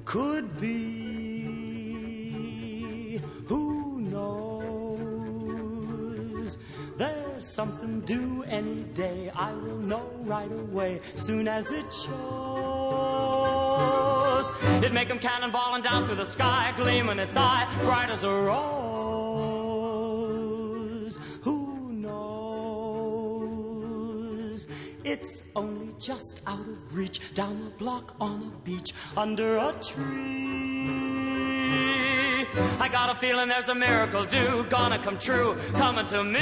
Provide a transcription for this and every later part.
could be. Who knows? There's something due any day. I will know right away, soon as it shows. It'd make 'em cannonballing down through the sky, gleaming its eye, bright as a rose. Who knows? It's only just out of reach, down the block on a beach, under a tree. I got a feeling there's a miracle due, gonna come true, coming to me.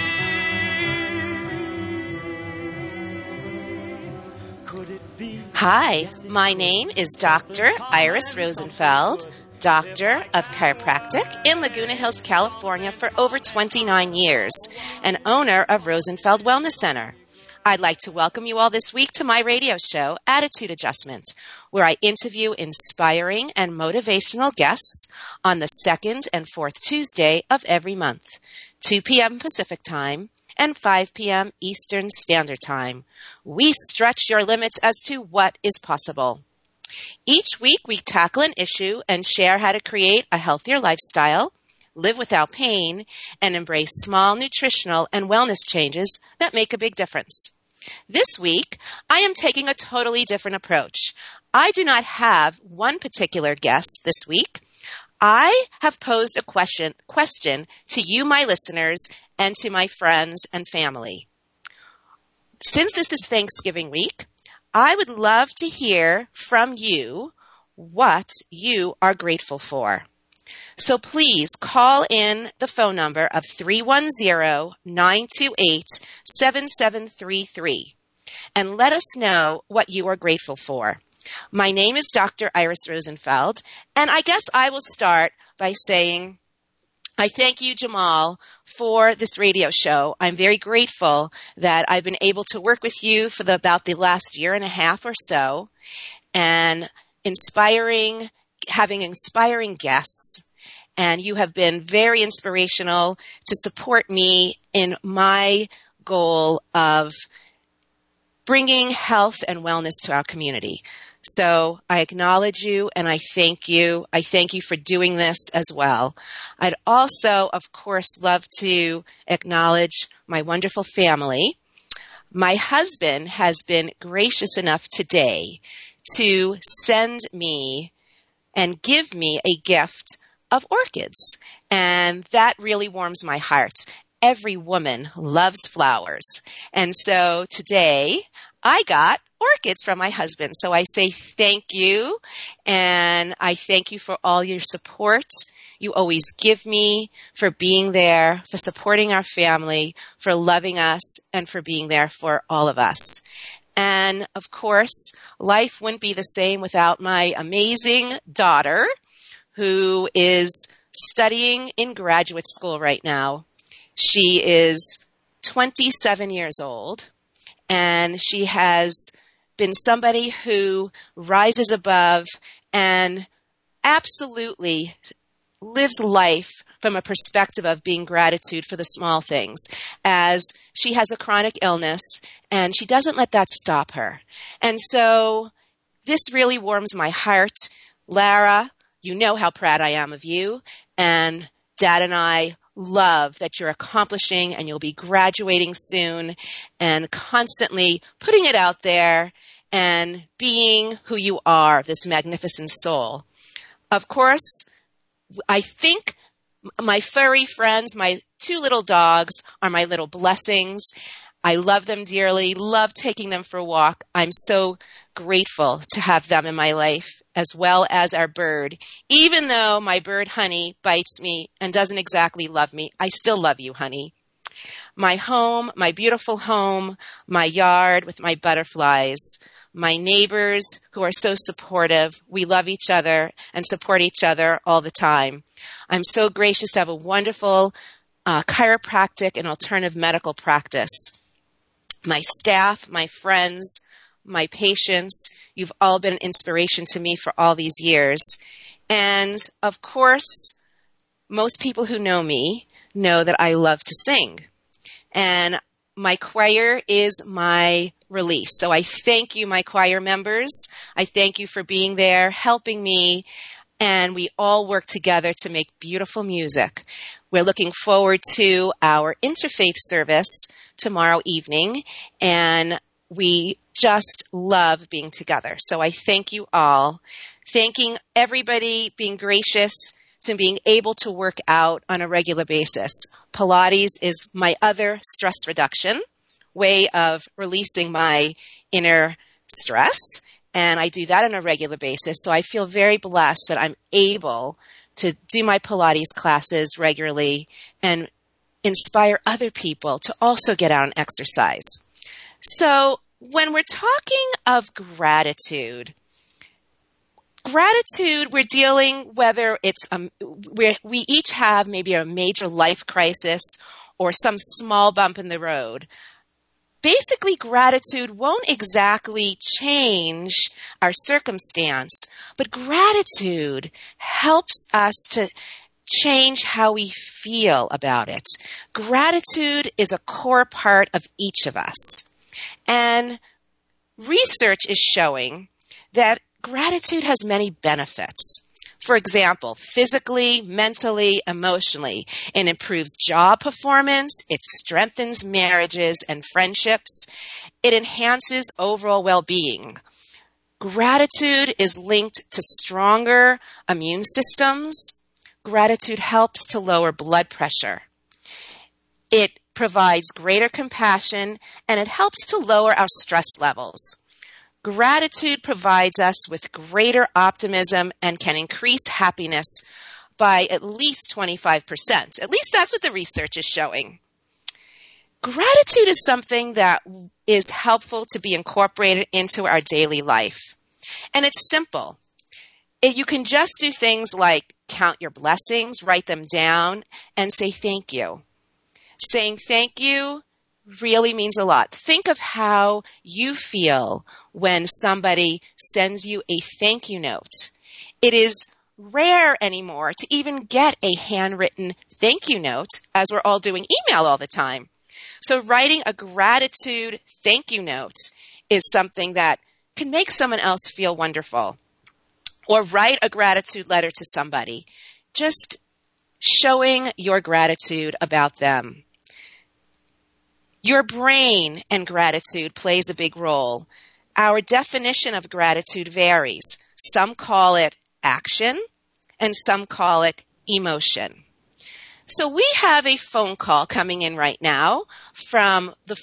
Could it be? Hi, my name is Dr. Iris Rosenfeld, Doctor of Chiropractic in Laguna Hills, California for over 29 years, and owner of Rosenfeld Wellness Center. I'd like to welcome you all this week to my radio show, Attitude Adjustment, where I interview inspiring and motivational guests on the second and fourth Tuesday of every month, 2 p.m. Pacific Time and 5 p.m. Eastern Standard Time. We stretch your limits as to what is possible. Each week, we tackle an issue and share how to create a healthier lifestyle, live without pain, and embrace small nutritional and wellness changes that make a big difference. This week, I am taking a totally different approach. I do not have one particular guest this week. I have posed a question to you, my listeners, and to my friends and family. Since this is Thanksgiving week, I would love to hear from you what you are grateful for. So please call in the phone number of 310-928-7733 and let us know what you are grateful for. My name is Dr. Iris Rosenfeld, and I guess I will start by saying I thank you, Jamal, for this radio show. I'm very grateful that I've been able to work with you for about the last year and a half or so, and having inspiring guests. And you have been very inspirational to support me in my goal of bringing health and wellness to our community. So I acknowledge you and I thank you. I thank you for doing this as well. I'd also, of course, love to acknowledge my wonderful family. My husband has been gracious enough today to send me and give me a gift of orchids. And that really warms my heart. Every woman loves flowers. And so today I got orchids from my husband. So I say thank you. And I thank you for all your support you always give me, for being there, for supporting our family, for loving us, and for being there for all of us. And of course, life wouldn't be the same without my amazing daughter, who is studying in graduate school right now. She is 27 years old, and she has been somebody who rises above and absolutely lives life from a perspective of being gratitude for the small things, as she has a chronic illness, and she doesn't let that stop her. And so this really warms my heart. Lara, you know how proud I am of you, and Dad and I love that you're accomplishing and you'll be graduating soon and constantly putting it out there and being who you are, this magnificent soul. Of course, I think my furry friends, my 2 little dogs, are my little blessings. I love them dearly, love taking them for a walk. I'm so grateful to have them in my life, as well as our bird. Even though my bird, Honey, bites me and doesn't exactly love me, I still love you, Honey. My home, my beautiful home, my yard with my butterflies, my neighbors who are so supportive. We love each other and support each other all the time. I'm so gracious to have a wonderful chiropractic and alternative medical practice. My staff, my friends, my patients, you've all been an inspiration to me for all these years. And of course, most people who know me know that I love to sing. And my choir is my release. So I thank you, my choir members. I thank you for being there, helping me, and we all work together to make beautiful music. We're looking forward to our interfaith service tomorrow evening, and we just love being together. So I thank you all. Thanking everybody, being gracious to being able to work out on a regular basis. Pilates is my other stress reduction way of releasing my inner stress, and I do that on a regular basis. So I feel very blessed that I'm able to do my Pilates classes regularly and inspire other people to also get out and exercise. So when we're talking of gratitude, we're dealing whether it's we each have maybe a major life crisis or some small bump in the road. Basically, gratitude won't exactly change our circumstance, but gratitude helps us to change how we feel about it. Gratitude is a core part of each of us. And research is showing that gratitude has many benefits. For example, physically, mentally, emotionally, it improves job performance, it strengthens marriages and friendships, it enhances overall well-being. Gratitude is linked to stronger immune systems. Gratitude helps to lower blood pressure. It provides greater compassion, and it helps to lower our stress levels. Gratitude provides us with greater optimism and can increase happiness by at least 25%. At least that's what the research is showing. Gratitude is something that is helpful to be incorporated into our daily life. And it's simple. You can just do things like count your blessings, write them down, and say thank you. Saying thank you really means a lot. Think of how you feel when somebody sends you a thank you note. It is rare anymore to even get a handwritten thank you note, as we're all doing email all the time. So writing a gratitude thank you note is something that can make someone else feel wonderful. Or write a gratitude letter to somebody, just showing your gratitude about them. Your brain and gratitude plays a big role. Our definition of gratitude varies. Some call it action, and some call it emotion. So we have a phone call coming in right now from the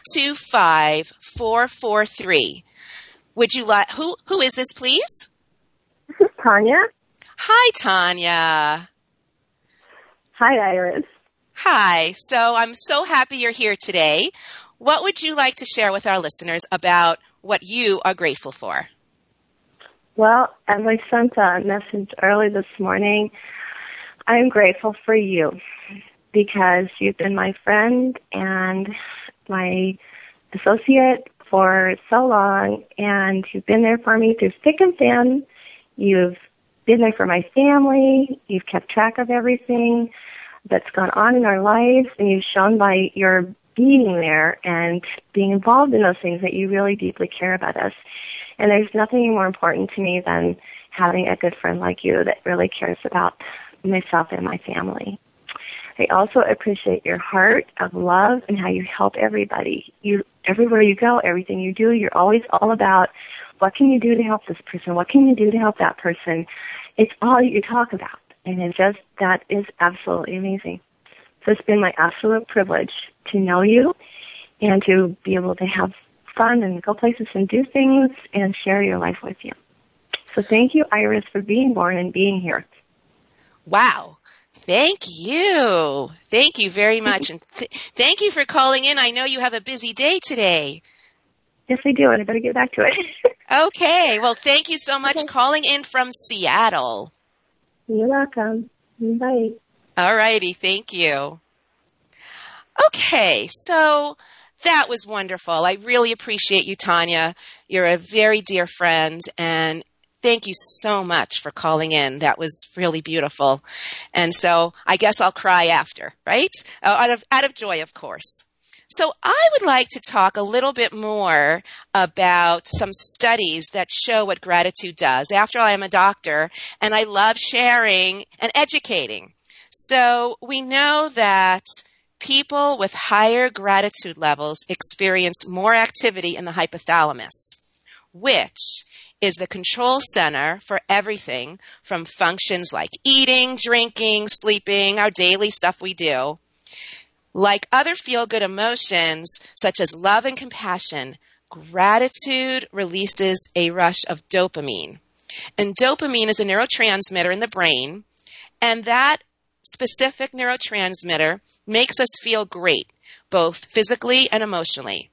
425-443. Would you like, who is this, please? This is Tanya. Hi, Tanya. Hi, Iris. Hi. So I'm so happy you're here today. What would you like to share with our listeners about what you are grateful for? Well, as I sent a message early this morning, I'm grateful for you because you've been my friend and my associate for so long, and you've been there for me through thick and thin. You've been there for my family. You've kept track of everything that's gone on in our lives, and you've shown by your being there and being involved in those things that you really deeply care about us. And there's nothing more important to me than having a good friend like you that really cares about myself and my family. I also appreciate your heart of love and how you help everybody. Everywhere you go, everything you do, you're always all about what can you do to help this person? What can you do to help that person? It's all you talk about. And that is absolutely amazing. So it's been my absolute privilege to know you and to be able to have fun and go places and do things and share your life with you. So thank you, Iris, for being born and being here. Wow. Thank you. Thank you very much. And thank you for calling in. I know you have a busy day today. Yes, I do, and I better get back to it. Okay. Well, thank you so much calling in from Seattle. You're welcome. Bye. All righty. Thank you. Okay. So that was wonderful. I really appreciate you, Tanya. You're a very dear friend, and thank you so much for calling in. That was really beautiful. And so I guess I'll cry after, right? Out of joy, of course. So I would like to talk a little bit more about some studies that show what gratitude does. After all, I'm a doctor, and I love sharing and educating. So we know that people with higher gratitude levels experience more activity in the hypothalamus, which is the control center for everything from functions like eating, drinking, sleeping, our daily stuff we do. Like other feel-good emotions, such as love and compassion, gratitude releases a rush of dopamine. And dopamine is a neurotransmitter in the brain, and that specific neurotransmitter makes us feel great, both physically and emotionally.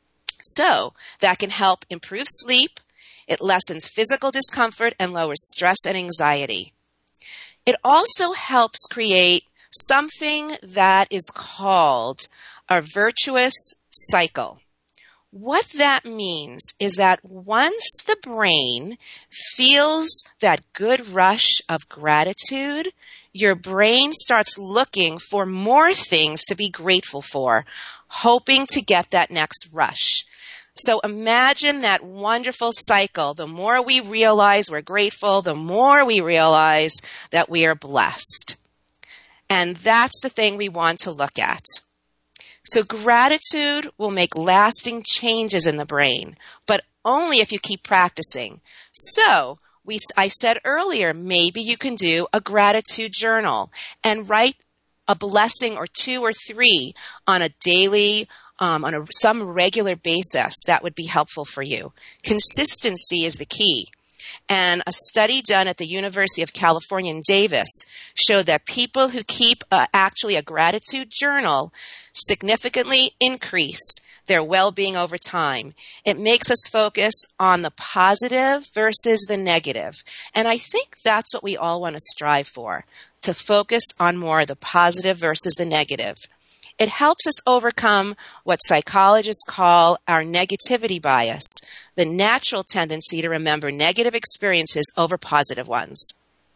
So that can help improve sleep, it lessens physical discomfort, and lowers stress and anxiety. It also helps create something that is called a virtuous cycle. What that means is that once the brain feels that good rush of gratitude, your brain starts looking for more things to be grateful for, hoping to get that next rush. So imagine that wonderful cycle. The more we realize we're grateful, the more we realize that we are blessed. And that's the thing we want to look at. So gratitude will make lasting changes in the brain, but only if you keep practicing. So I said earlier, maybe you can do a gratitude journal and write a blessing or 2 or 3 on a daily, some regular basis. That would be helpful for you. Consistency is the key. And a study done at the University of California in Davis showed that people who keep actually a gratitude journal significantly increase their well-being over time. It makes us focus on the positive versus the negative. And I think that's what we all want to strive for, to focus on more of the positive versus the negative. It helps us overcome what psychologists call our negativity bias, the natural tendency to remember negative experiences over positive ones.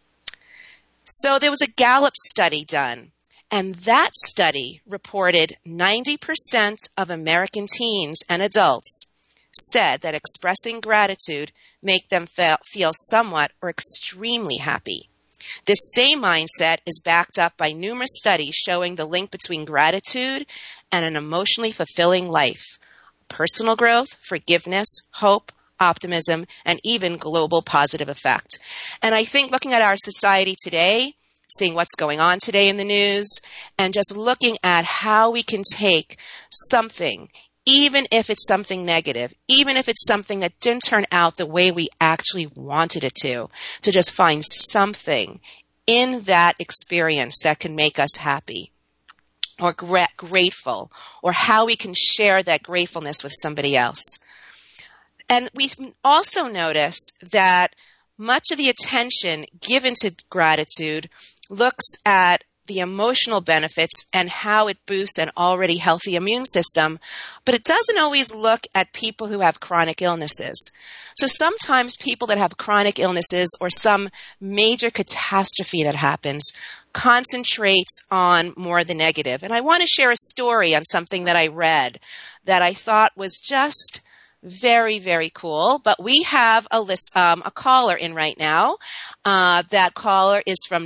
So there was a Gallup study done, and that study reported 90% of American teens and adults said that expressing gratitude make them feel somewhat or extremely happy. This same mindset is backed up by numerous studies showing the link between gratitude and an emotionally fulfilling life, personal growth, forgiveness, hope, optimism, and even global positive effect. And I think looking at our society today, seeing what's going on today in the news, and just looking at how we can take something, even if it's something negative, even if it's something that didn't turn out the way we actually wanted it to just find something in that experience that can make us happy or grateful, or how we can share that gratefulness with somebody else. And we also notice that much of the attention given to gratitude looks at the emotional benefits and how it boosts an already healthy immune system, but it doesn't always look at people who have chronic illnesses. So sometimes people that have chronic illnesses or some major catastrophe that happens concentrates on more the negative. And I want to share a story on something that I read that I thought was just very, very cool. But we have a caller in right now. That caller is from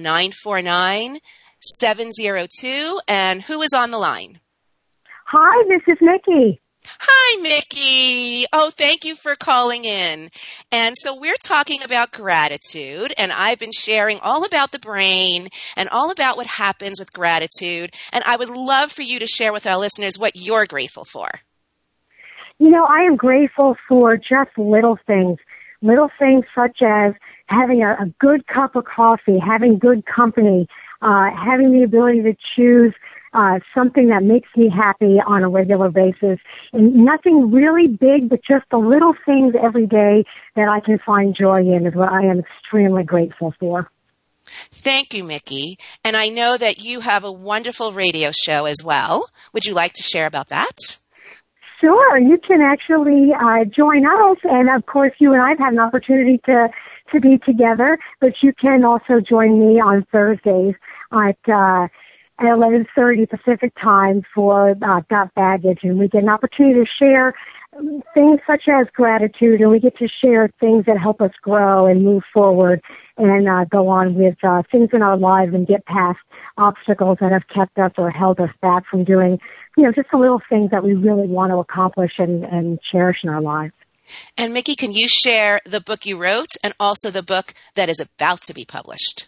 949-702. And who is on the line? Hi, this is Mickey. Hi, Mickey. Oh, thank you for calling in. And so we're talking about gratitude, and I've been sharing all about the brain and all about what happens with gratitude. And I would love for you to share with our listeners what you're grateful for. You know, I am grateful for just little things such as having a good cup of coffee, having good company, having the ability to choose something that makes me happy on a regular basis. And nothing really big, but just the little things every day that I can find joy in is what I am extremely grateful for. Thank you, Mickey. And I know that you have a wonderful radio show as well. Would you like to share about that? Sure. You can actually join us. And, of course, you and I have had an opportunity to be together. But you can also join me on Thursdays at at 11:30 Pacific time for Got Baggage, and we get an opportunity to share things such as gratitude, and we get to share things that help us grow and move forward and go on with things in our lives and get past obstacles that have kept us or held us back from doing, just the little things that we really want to accomplish and cherish in our lives. And Mickey, can you share the book you wrote and also the book that is about to be published?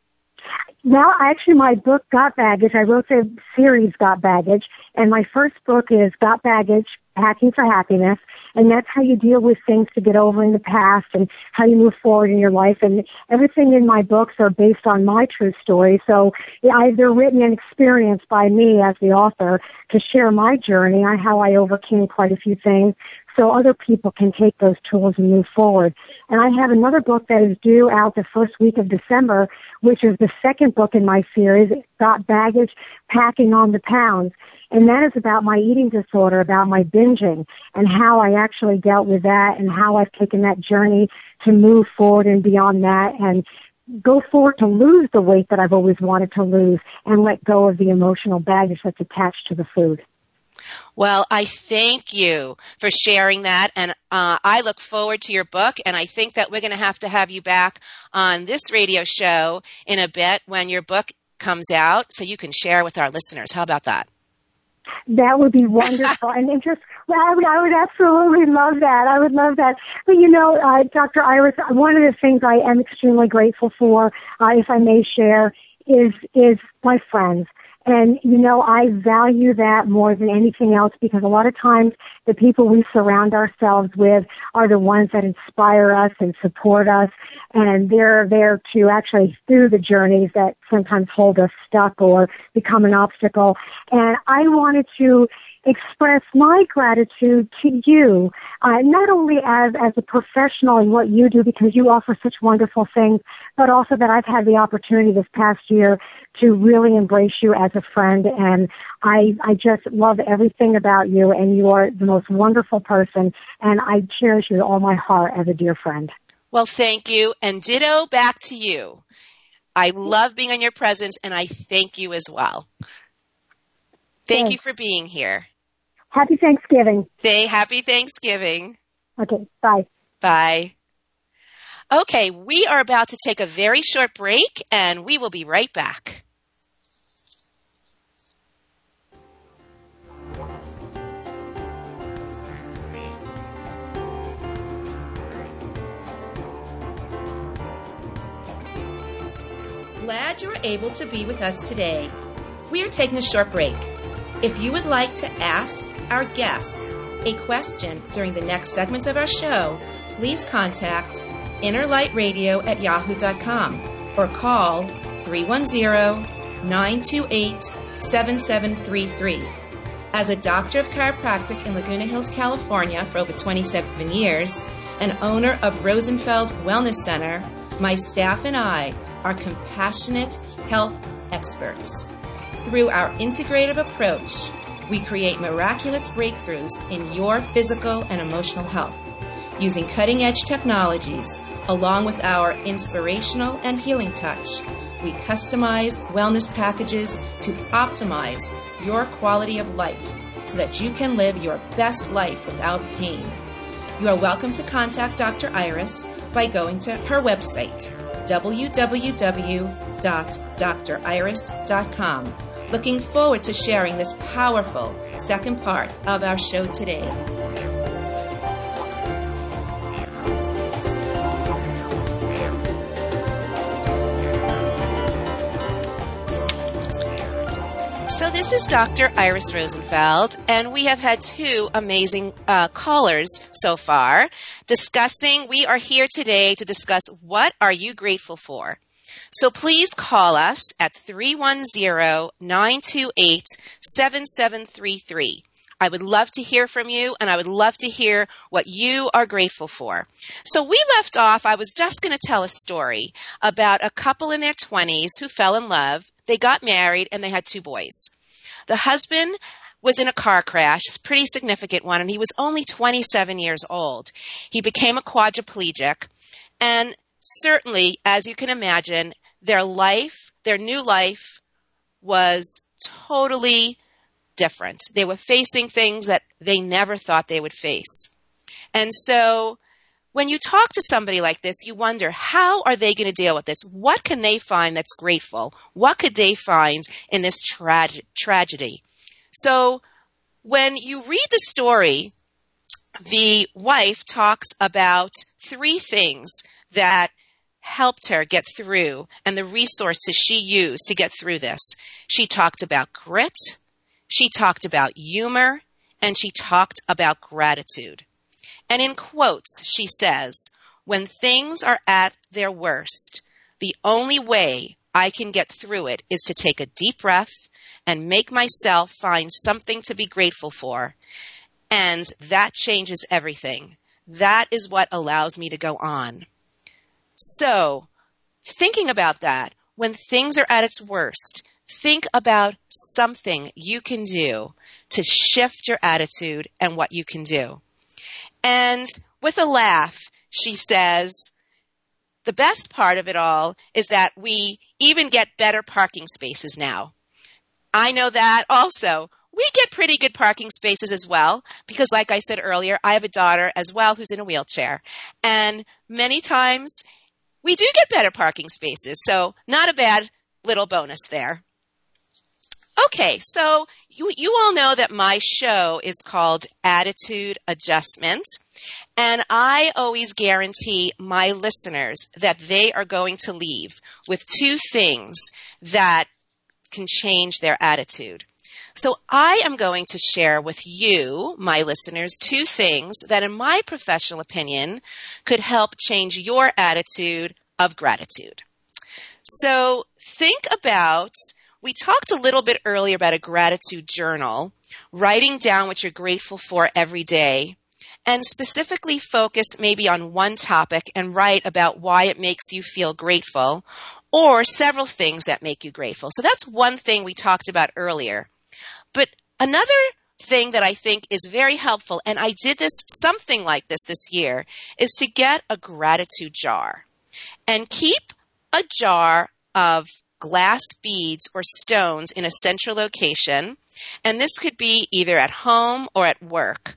Well, actually, my book, Got Baggage, I wrote the series Got Baggage, and my first book is Got Baggage, Hacking for Happiness, and that's how you deal with things to get over in the past and how you move forward in your life. And everything in my books are based on my true story, so they're written and experienced by me as the author to share my journey on how I overcame quite a few things so other people can take those tools and move forward. And I have another book that is due out the first week of December, which is the second book in my series, Got Baggage, Packing on the Pounds. And that is about my eating disorder, about my binging, and how I actually dealt with that and how I've taken that journey to move forward and beyond that and go forward to lose the weight that I've always wanted to lose and let go of the emotional baggage that's attached to the food. Well, I thank you for sharing that, and I look forward to your book, and I think that we're going to have you back on this radio show in a bit when your book comes out so you can share with our listeners. How about that? That would be wonderful. And I would absolutely love that. I would love that. But Dr. Iris, one of the things I am extremely grateful for, if I may share, is my friends. And, I value that more than anything else because a lot of times the people we surround ourselves with are the ones that inspire us and support us. And they're there to actually through the journeys that sometimes hold us stuck or become an obstacle. And I wanted to express my gratitude to you, not only as a professional in what you do because you offer such wonderful things, but also that I've had the opportunity this past year to really embrace you as a friend. And I just love everything about you, and you are the most wonderful person, and I cherish you with all my heart as a dear friend. Well, thank you, and ditto back to you. I love being in your presence, and I thank you as well. Thank you for being here. Happy Thanksgiving. Happy Thanksgiving. Okay, bye. Bye. Okay, we are about to take a very short break, and we will be right back. Glad you were able to be with us today. We are taking a short break. If you would like to ask our guests a question during the next segment of our show, please contact innerlightradio@yahoo.com or call 310-928-7733. As a doctor of chiropractic in Laguna Hills, California for over 27 years, and owner of Rosenfeld Wellness Center, my staff and I are compassionate health experts. Through our integrative approach, we create miraculous breakthroughs in your physical and emotional health. Using cutting-edge technologies, along with our inspirational and healing touch, we customize wellness packages to optimize your quality of life so that you can live your best life without pain. You are welcome to contact Dr. Iris by going to her website, www.driris.com. Looking forward to sharing this powerful second part of our show today. So this is Dr. Iris Rosenfeld, and we have had two amazing callers so far discussing. We are here today to discuss what are you grateful for. So please call us at 310-928-7733. I would love to hear from you, and I would love to hear what you are grateful for. So we left off, I was just going to tell a story about a couple in their 20s who fell in love. They got married, and they had two boys. The husband was in a car crash, pretty significant one, and he was only 27 years old. He became a quadriplegic, and certainly, as you can imagine, their new life was totally different. They were facing things that they never thought they would face. And so when you talk to somebody like this, you wonder, how are they going to deal with this? What can they find that's grateful? What could they find in this tragedy? So when you read the story, the wife talks about 3 things that helped her get through and the resources she used to get through this. She talked about grit, she talked about humor, and she talked about gratitude. And in quotes, she says, "When things are at their worst, the only way I can get through it is to take a deep breath and make myself find something to be grateful for. And that changes everything. That is what allows me to go on." So, thinking about that, when things are at its worst, think about something you can do to shift your attitude and what you can do. And with a laugh, she says, the best part of it all is that we even get better parking spaces now. I know that also. We get pretty good parking spaces as well because, like I said earlier, I have a daughter as well who's in a wheelchair. And many times we do get better parking spaces, so not a bad little bonus there. Okay, so you all know that my show is called Attitude Adjustment, and I always guarantee my listeners that they are going to leave with 2 things that can change their attitude. So I am going to share with you, my listeners, 2 things that, in my professional opinion, could help change your attitude of gratitude. So think about, we talked a little bit earlier about a gratitude journal, writing down what you're grateful for every day, and specifically focus maybe on one topic and write about why it makes you feel grateful, or several things that make you grateful. So that's one thing we talked about earlier. But another thing that I think is very helpful, and I did something like this year, is to get a gratitude jar and keep a jar of glass beads or stones in a central location. And this could be either at home or at work.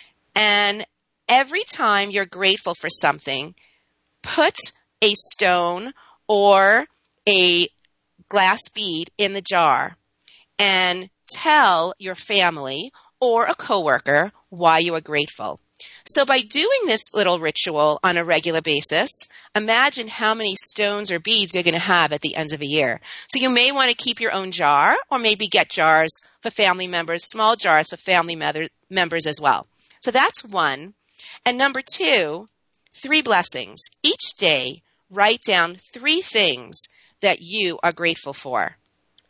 And every time you're grateful for something, put a stone or a glass bead in the jar and tell your family or a coworker why you are grateful. So by doing this little ritual on a regular basis, imagine how many stones or beads you're going to have at the end of a year. So you may want to keep your own jar, or maybe get jars for family members, small jars for family members as well. So that's one. And number 2, 3 blessings. Each day, write down 3 things that you are grateful for.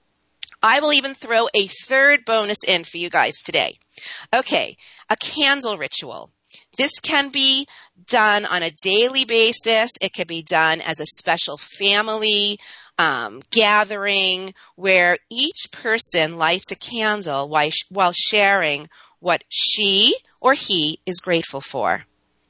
I will even throw a 3rd bonus in for you guys today. Okay, a candle ritual. This can be done on a daily basis. It can be done as a special family gathering where each person lights a candle while sharing what she or he is grateful for.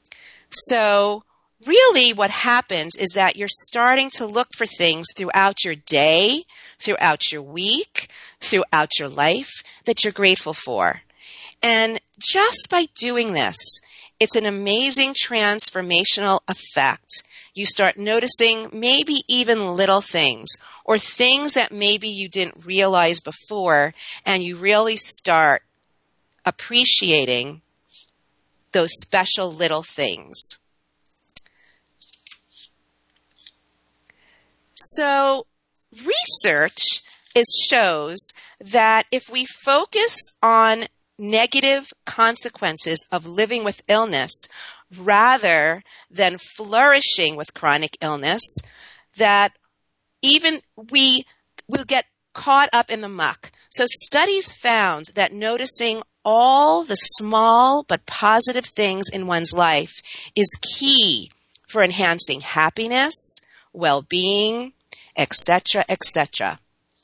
So really what happens is that you're starting to look for things throughout your day, throughout your week, throughout your life that you're grateful for. And just by doing this, it's an amazing transformational effect. You start noticing maybe even little things or things that maybe you didn't realize before, and you really start appreciating those special little things. So research shows that if we focus on negative consequences of living with illness rather than flourishing with chronic illness, that even we will get caught up in the muck. So studies found that noticing all the small but positive things in one's life is key for enhancing happiness, well-being, etc., etc.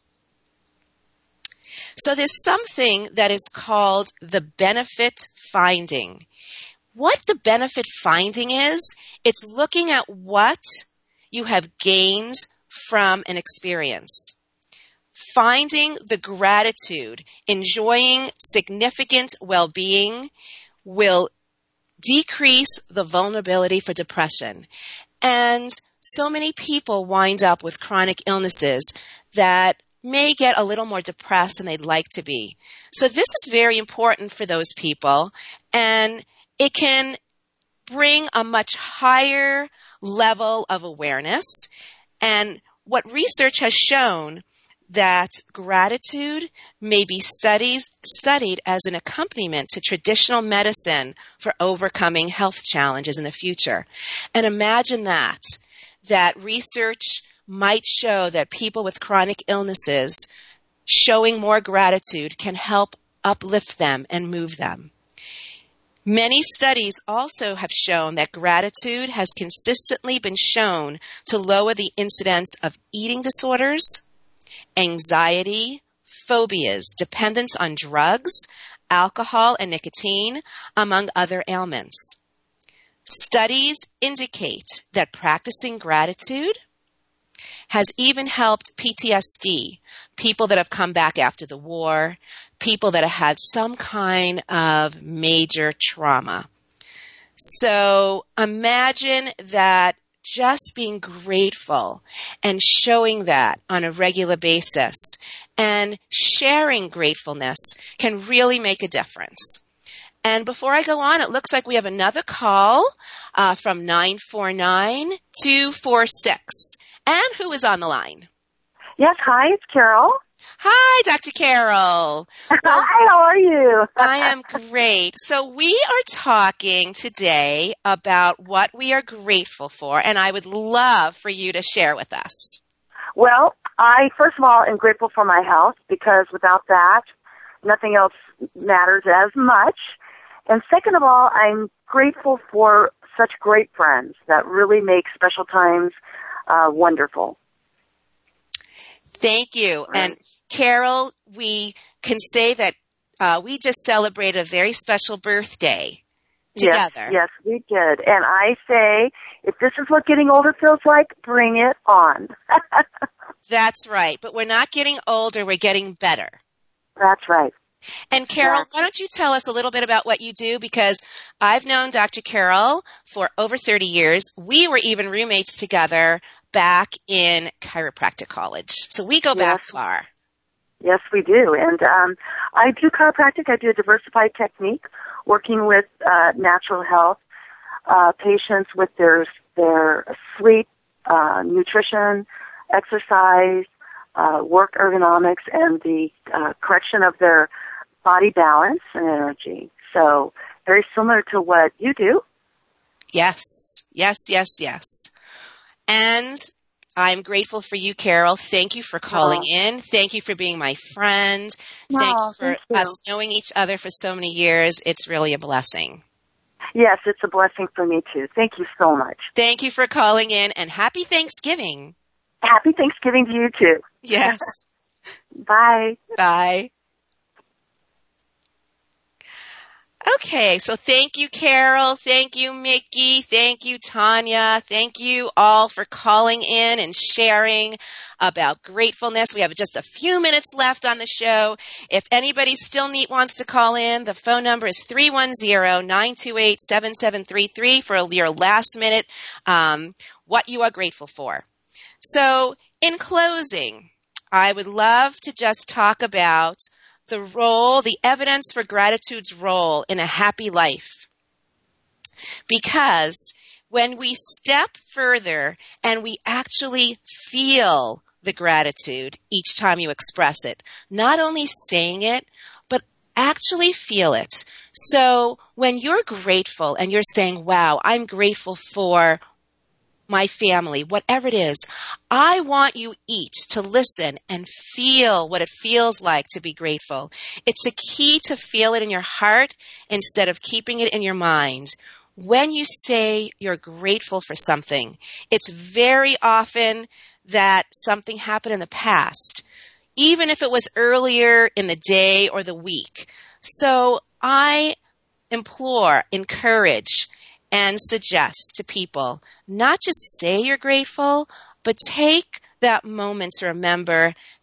So there's something that is called the benefit finding. What the benefit finding is, it's looking at what you have gained from an experience. finding the gratitude, enjoying significant well-being will decrease the vulnerability for depression. And so many people wind up with chronic illnesses that may get a little more depressed than they'd like to be. So this is very important for those people, and it can bring a much higher level of awareness. And what research has shown that gratitude may be studied as an accompaniment to traditional medicine for overcoming health challenges in the future. And imagine that research might show that people with chronic illnesses showing more gratitude can help uplift them and move them. Many studies also have shown that gratitude has consistently been shown to lower the incidence of eating disorders, anxiety, phobias, dependence on drugs, alcohol, and nicotine, among other ailments. Studies indicate that practicing gratitude has even helped PTSD, people that have come back after the war, people that have had some kind of major trauma. So imagine that just being grateful and showing that on a regular basis and sharing gratefulness can really make a difference. And before I go on, it looks like we have another call from 949-246. And who is on the line? Yes, hi, it's Carol. Hi, Dr. Carol. Well, hi, how are you? I am great. So we are talking today about what we are grateful for, and I would love for you to share with us. Well, I, first of all, am grateful for my health, because without that, nothing else matters as much. And second of all, I'm grateful for such great friends that really make special times wonderful. Thank you. Right. And Carol, we can say that we just celebrated a very special birthday together. Yes, we did. And I say, if this is what getting older feels like, bring it on. That's right. But we're not getting older, we're getting better. That's right. And Carol, why don't you tell us a little bit about what you do? Because I've known Dr. Carol for over 30 years. We were even roommates together back in chiropractic college. So we go back far. Yes, we do. And I do chiropractic. I do a diversified technique, working with natural health patients with their sleep, nutrition, exercise, work ergonomics, and the correction of their body balance and energy. So very similar to what you do. Yes. And I'm grateful for you, Carol. Thank you for calling in. Thank you for being my friend. Thank you for us knowing each other for so many years. It's really a blessing. Yes, it's a blessing for me, too. Thank you so much. Thank you for calling in, and happy Thanksgiving. Happy Thanksgiving to you, too. Yes. Bye. Bye. Okay, so thank you, Carol. Thank you, Mickey. Thank you, Tanya. Thank you all for calling in and sharing about gratefulness. We have just a few minutes left on the show. If anybody still wants to call in, the phone number is 310-928-7733 for your last minute, what you are grateful for. So in closing, I would love to just talk about the evidence for gratitude's role in a happy life. Because when we step further and we actually feel the gratitude each time you express it, not only saying it, but actually feel it. So when you're grateful and you're saying, wow, I'm grateful for my family, whatever it is, I want you each to listen and feel what it feels like to be grateful. It's a key to feel it in your heart instead of keeping it in your mind. When you say you're grateful for something, it's very often that something happened in the past, even if it was earlier in the day or the week. So I encourage, and suggest to people not just say you're grateful, but take that moment to remember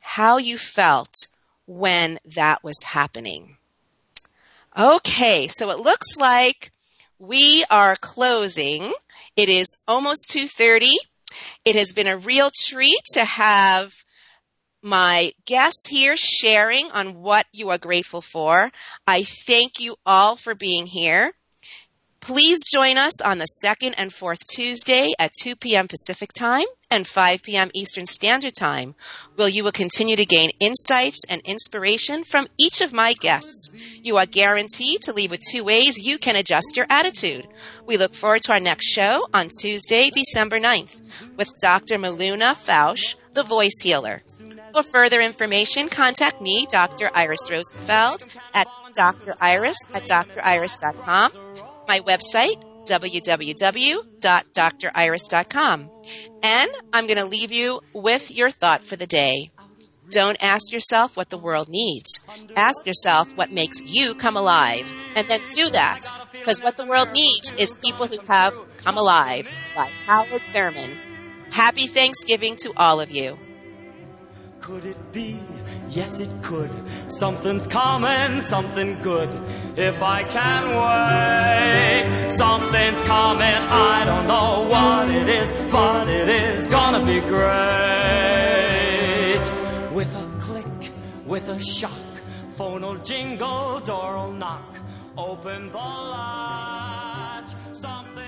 how you felt when that was happening. Okay, so it looks like we are closing. It is almost 2:30. It has been a real treat to have my guests here sharing on what you are grateful for. I thank you all for being here. Please join us on the second and fourth Tuesday at 2 p.m. Pacific Time and 5 p.m. Eastern Standard Time, where you will continue to gain insights and inspiration from each of my guests. You are guaranteed to leave with 2 ways you can adjust your attitude. We look forward to our next show on Tuesday, December 9th, with Dr. Maluna Fausch, the voice healer. For further information, contact me, Dr. Iris Rosenfeld, at driris@driris.com. My website, www.driris.com. And I'm going to leave you with your thought for the day. Don't ask yourself what the world needs. Ask yourself what makes you come alive. And then do that, because what the world needs is people who have come alive, by Howard Thurman. Happy Thanksgiving to all of you. Could it be? Yes, it could. Something's coming, something good. If I can wait, something's coming. I don't know what it is, but it is gonna be great. With a click, with a shock, phone will jingle, door will knock. Open the latch, something.